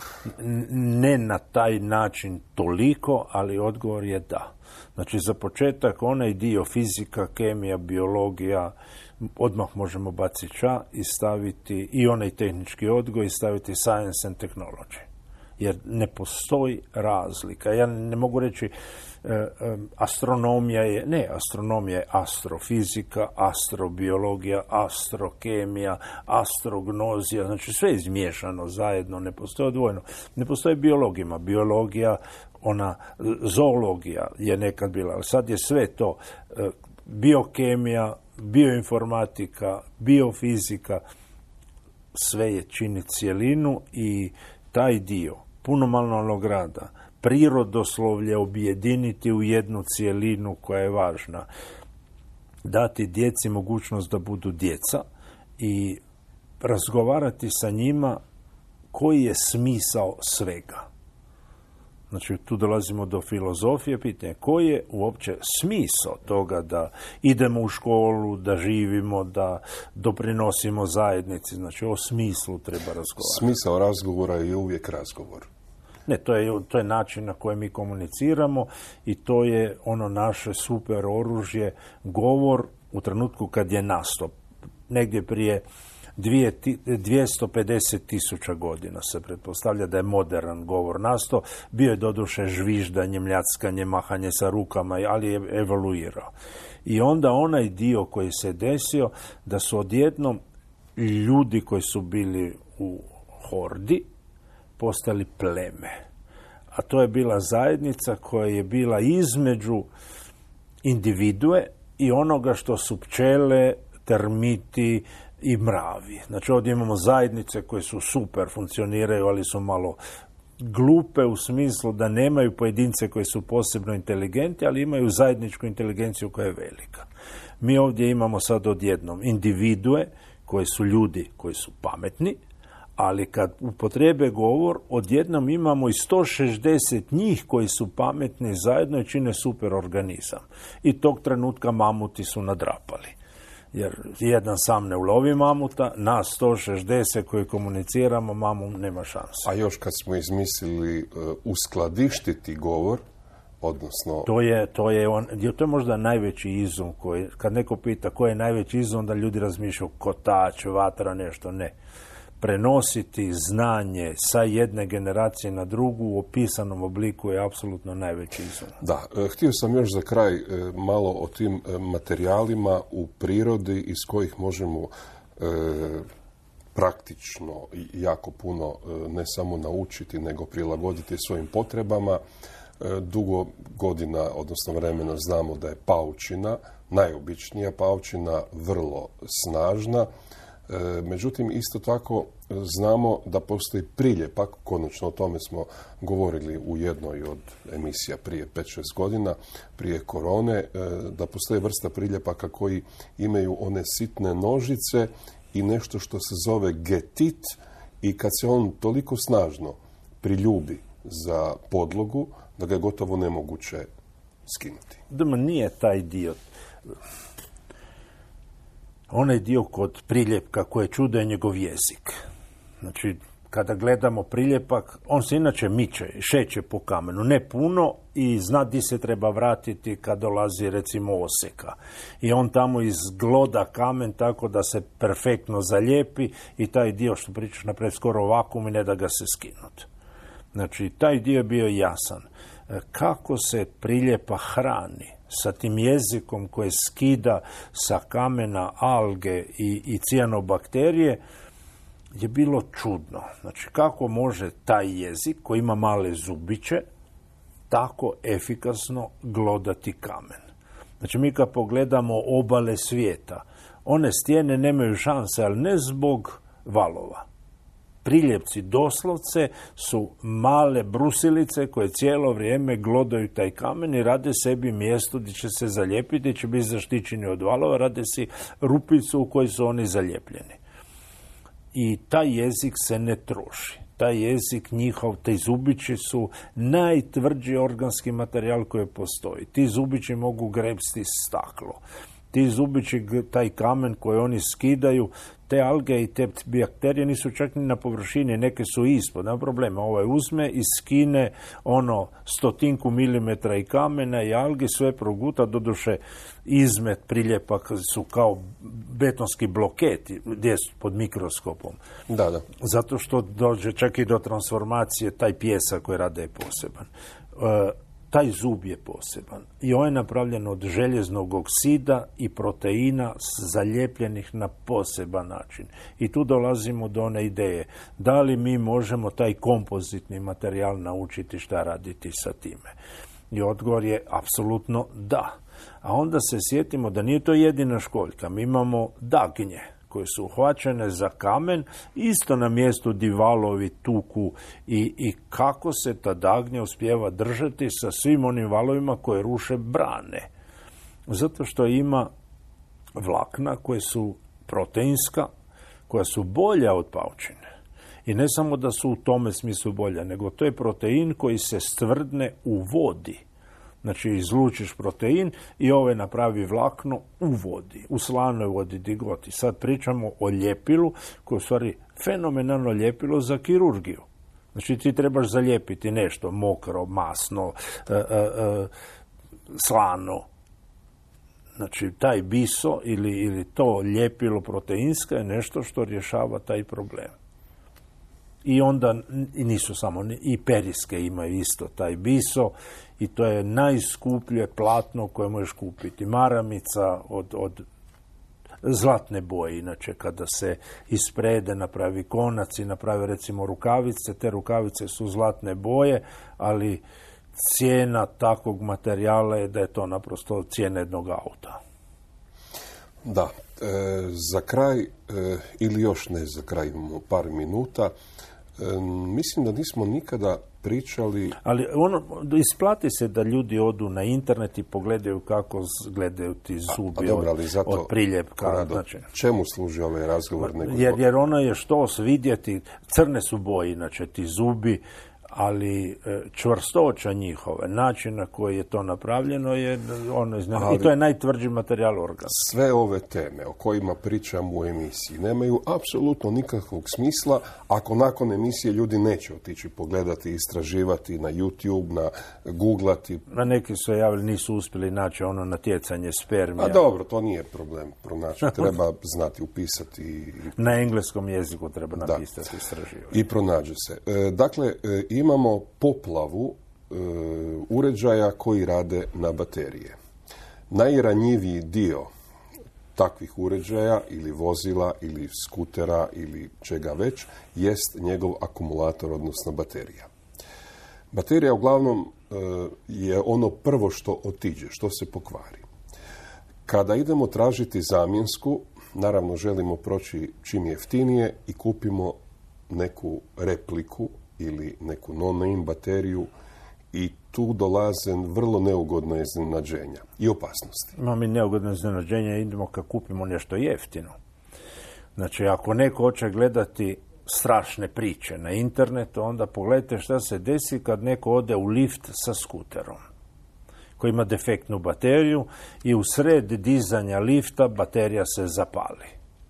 S6: Ne na taj način toliko, ali odgovor je da. Znači, za početak onaj dio fizika, kemija, biologija, odmah možemo baciti i staviti i onaj tehnički odgoj i staviti science and technology. Jer ne postoji razlika. Ja ne mogu reći astronomija je astrofizika, astrobiologija, astrokemija, astrognozija, znači sve je izmiješano zajedno, ne postoji odvojeno. Ne postoji biologija, zoologija je nekad bila, ali sad je sve to biokemija, bioinformatika, biofizika, sve je čini cjelinu i taj dio puno manualnog rada, prirodoslovlje objediniti u jednu cjelinu koja je važna. Dati djeci mogućnost da budu djeca i razgovarati sa njima koji je smisao svega. Znači, tu dolazimo do filozofije, pitanje koji je uopće smisao toga da idemo u školu, da živimo, da doprinosimo zajednici. Znači, o smislu treba razgovarati.
S5: Smisao razgovora je uvijek razgovor.
S6: Ne, to je način na koji mi komuniciramo i to je ono naše super oružje, govor u trenutku kad je nastao. Negdje prije 250.000 godina se pretpostavlja da je modern govor nastao. Bio je doduše žviždanje, mljackanje, mahanje sa rukama, ali je evoluirao. I onda onaj dio koji se desio, da su odjednom ljudi koji su bili u hordi postali pleme. A to je bila zajednica koja je bila između individue i onoga što su pčele, termiti i mravi. Znači ovdje imamo zajednice koje su super, funkcioniraju, ali su malo glupe u smislu da nemaju pojedince koji su posebno inteligentni, ali imaju zajedničku inteligenciju koja je velika. Mi ovdje imamo sad odjednom individue koji su ljudi koji su pametni, ali kad upotrebe govor, odjednom imamo i 160 njih koji su pametni zajedno i čine super organizam. I tog trenutka mamuti su nadrapali. Jer jedan sam ne ulovi mamuta, nas 160 koji komuniciramo, mamut nema šanse.
S5: A još kad smo izmislili uskladištiti govor, odnosno...
S6: To je možda najveći izum koji, kad neko pita koji je najveći izum, da ljudi razmišljaju kotač, vatra, nešto, ne. Prenositi znanje sa jedne generacije na drugu u opisanom obliku je apsolutno najveći izum.
S5: Da, htio sam još za kraj malo o tim materijalima u prirodi iz kojih možemo praktično jako puno ne samo naučiti, nego prilagoditi svojim potrebama. Dugo godina, odnosno vremena, znamo da je paučina, najobičnija paučina, vrlo snažna. Međutim, isto tako znamo da postoji priljepak, konačno o tome smo govorili u jednoj od emisija prije 5-6 godina, prije korone, da postoji vrsta priljepaka koji imaju one sitne nožice i nešto što se zove getit, i kad se on toliko snažno priljubi za podlogu, da ga je gotovo nemoguće skinuti.
S6: Nije taj dio. Onaj dio kod priljepka koje čudo je njegov jezik. Znači, kada gledamo priljepak, on se inače miče, šeće po kamenu, ne puno, i zna di se treba vratiti kad dolazi recimo oseka. I on tamo izgloda kamen tako da se perfektno zalijepi i taj dio što pričaš napred skoro vakuum i ne da ga se skinuti. Znači, taj dio je bio jasan. Kako se priljepa hrani sa tim jezikom koje skida sa kamena alge i cijanobakterije, je bilo čudno. Znači, kako može taj jezik koji ima male zubiće tako efikasno glodati kamen? Znači, mi kad pogledamo obale svijeta, one stijene nemaju šanse, ali ne zbog valova. Priljepci doslovce su male brusilice koje cijelo vrijeme glodaju taj kamen i rade sebi mjesto gdje će se zalijepiti, gdje će biti zaštićeni od valova, rade si rupicu u kojoj su oni zalijepljeni. I taj jezik se ne troši. Taj jezik njihov, te zubići su najtvrđi organski materijal koji postoji. Ti zubići mogu grepsti staklo. Ti zubići, taj kamen koji oni skidaju, te alge i te bakterije nisu čak ni na površini, neke su ispod, nema problema. Ovaj uzme i skine 100 milimetra i kamena i alge, sve proguta, doduše izmet priljepak su kao betonski bloketi, gdje su pod mikroskopom.
S5: Da.
S6: Zato što dođe čak i do transformacije, taj pijesak koji rade je poseban. Taj zub je poseban i on je napravljen od željeznog oksida i proteina zaljepljenih na poseban način. I tu dolazimo do one ideje, da li mi možemo taj kompozitni materijal naučiti šta raditi sa time. I odgovor je apsolutno da. A onda se sjetimo da nije to jedina školjka. Mi imamo dagnje koje su uhvaćene za kamen, isto na mjestu di valovi tuku i kako se ta dagnja uspijeva držati sa svim onim valovima koje ruše brane. Zato što ima vlakna koje su proteinska, koja su bolja od paučine. I ne samo da su u tome smislu bolje, nego to je protein koji se stvrdne u vodi. Znači, izlučiš protein i napravi vlakno u vodi, u slanoj vodi, di god. I sad pričamo o ljepilu, koje je u stvari fenomenalno ljepilo za kirurgiju. Znači, ti trebaš zalijepiti nešto mokro, masno, slano. Znači, taj biso ili to ljepilo proteinska je nešto što rješava taj problem. I onda nisu samo, i periske imaju isto taj biso i to je najskuplje platno koje možeš kupiti. Maramica od zlatne boje, inače kada se isprede, napravi konac i napravi recimo rukavice, te rukavice su zlatne boje, ali cijena takvog materijala je da je to naprosto cijena jednog auta.
S5: Da, za kraj, ili još ne za kraj, imamo par minuta, mislim da nismo nikada pričali... Ali
S6: isplati se da ljudi odu na internet i pogledaju kako gledaju ti zubi od priljepka.
S5: Znači, čemu služi ovaj razgovor?
S6: Jer ono je štos vidjeti, crne su boje, inače ti zubi, ali čvrstoća njihove, način na koji je to napravljeno je i to je najtvrđi materijal organa.
S5: Sve ove teme o kojima pričam u emisiji nemaju apsolutno nikakvog smisla ako nakon emisije ljudi neće otići pogledati, istraživati na YouTube, na googlati.
S6: Na neki su javili, nisu uspjeli naći natjecanje spermija.
S5: A dobro, to nije problem pronaći. Treba znati, upisati.
S6: Na engleskom jeziku treba napisati istraživati.
S5: I pronađe se. Dakle, imamo poplavu uređaja koji rade na baterije. Najranjiviji dio takvih uređaja ili vozila ili skutera ili čega već jest njegov akumulator, odnosno baterija. Baterija uglavnom je ono prvo što otiđe, što se pokvari. Kada idemo tražiti zamjensku, naravno želimo proći čim jeftinije i kupimo neku repliku ili neku no-name bateriju i tu dolaze vrlo neugodna iznenađenja i opasnosti.
S6: Imamo i neugodno iznenađenja, idemo kad kupimo nešto jeftino. Znači, ako neko hoće gledati strašne priče na internetu, onda pogledajte šta se desi kad neko ode u lift sa skuterom koji ima defektnu bateriju i u sred dizanja lifta baterija se zapali.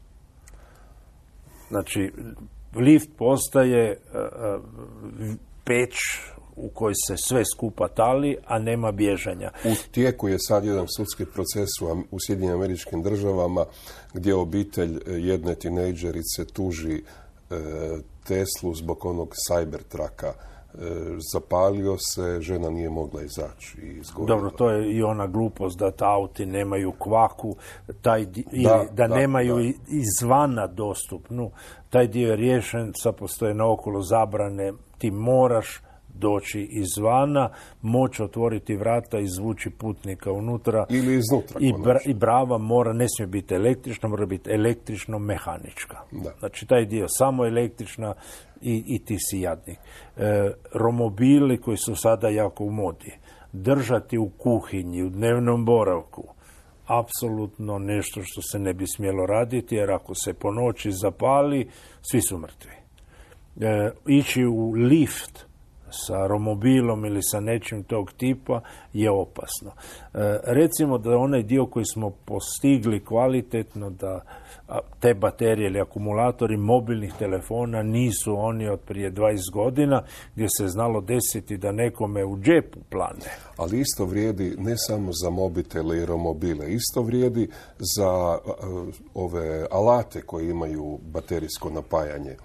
S6: Znači, lift postaje peć u kojoj se sve skupa tali, a nema bježanja.
S5: U tijeku je sad jedan sudski proces u Sjedinjenim Američkim Državama gdje obitelj jedne tinejdžerice tuži Teslu zbog onog Cybertrucka. Zapalio se, žena nije mogla izaći i izgorila.
S6: Dobro, to je i ona glupost da auti nemaju kvaku, nemaju izvana dostupnu. Taj dio je riješen, sad postoje naokolo zabrane, ti moraš doći izvana, moći otvoriti vrata, izvući putnika unutra.
S5: Ili iznutra.
S6: I brava ne smije biti električna, mora biti električno-mehanička. Znači, taj dio samo električna i ti si jadnik. Romobili koji su sada jako u modi, držati u kuhinji, u dnevnom boravku, apsolutno nešto što se ne bi smjelo raditi, jer ako se po noći zapali, svi su mrtvi. Ići u lift sa romobilom ili sa nečim tog tipa je opasno. Recimo da onaj dio koji smo postigli kvalitetno, da te baterije ili akumulatori mobilnih telefona nisu oni od prije 20 godina gdje se znalo desiti da nekome u džepu plane.
S5: Ali isto vrijedi ne samo za mobitele i romobile, isto vrijedi za ove alate koji imaju baterijsko napajanje.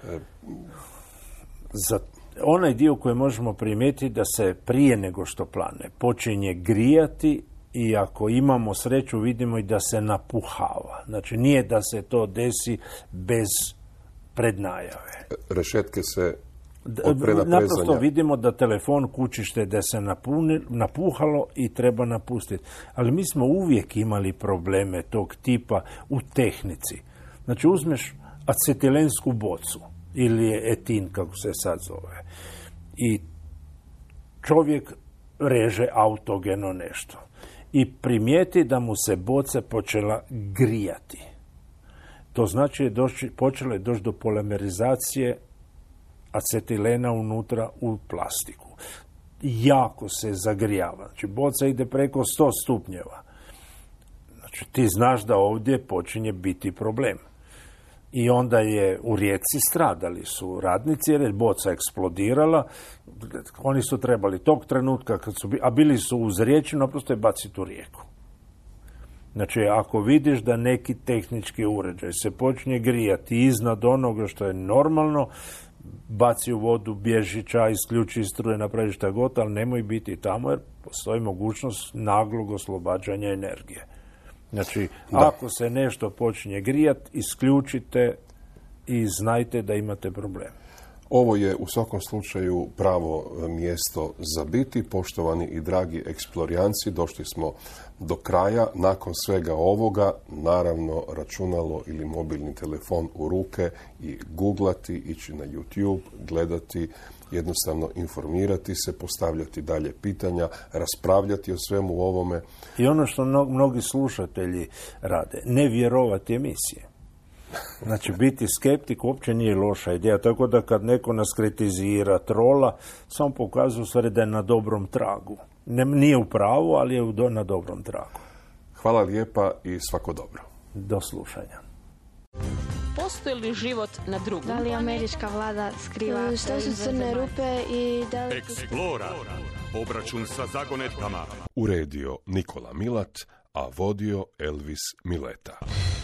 S6: Za onaj dio koji možemo primijetiti da se prije nego što plane počinje grijati i ako imamo sreću vidimo i da se napuhava. Znači nije da se to desi bez prednajave.
S5: Rešetke se od prenaprezanja.
S6: Naprosto vidimo da telefon kućište da se napuhalo i treba napustiti. Ali mi smo uvijek imali probleme tog tipa u tehnici. Znači uzmeš acetilensku bocu ili je etin, kako se sad zove. I čovjek reže autogeno nešto. I primijeti da mu se boca počela grijati. To znači počelo je doći do polimerizacije acetilena unutra u plastiku. Jako se zagrijava. Znači, boca ide preko 100 stupnjeva. Znači, ti znaš da ovdje počinje biti problem. I onda je u Rijeci stradali su radnici jer je boca eksplodirala. Oni su trebali tog trenutka, a bili su uz riječ, naprosto je baciti u rijeku. Znači, ako vidiš da neki tehnički uređaj se počinje grijati iznad onoga što je normalno, baci u vodu, bježi čaj, isključi struje, napravi šta god, ali nemoj biti tamo jer postoji mogućnost naglog oslobađanja energije. Znači, ako se nešto počinje grijati, isključite i znajte da imate problem.
S5: Ovo je u svakom slučaju pravo mjesto za biti. Poštovani i dragi eksplorijanci, došli smo do kraja. Nakon svega ovoga, naravno, računalo ili mobilni telefon u ruke i googlati, ići na YouTube, gledati, jednostavno informirati se, postavljati dalje pitanja, raspravljati o svemu ovome.
S6: I ono što mnogi slušatelji rade, ne vjerovati emisije. Znači, biti skeptik uopće nije loša ideja, tako da kad neko nas kritizira, trola, samo pokazuje stvari da je na dobrom tragu. Nije u pravu, ali je na dobrom tragu.
S5: Hvala lijepa i svako dobro.
S6: Do slušanja.
S1: Postoji li život na drugom?
S2: Da li američka vlada skriva
S3: Što su crne rupe i da li...
S4: Eksplora. Obračun sa zagonetkama.
S5: Uredio Nikola Milat, a vodio Elvis Mileta.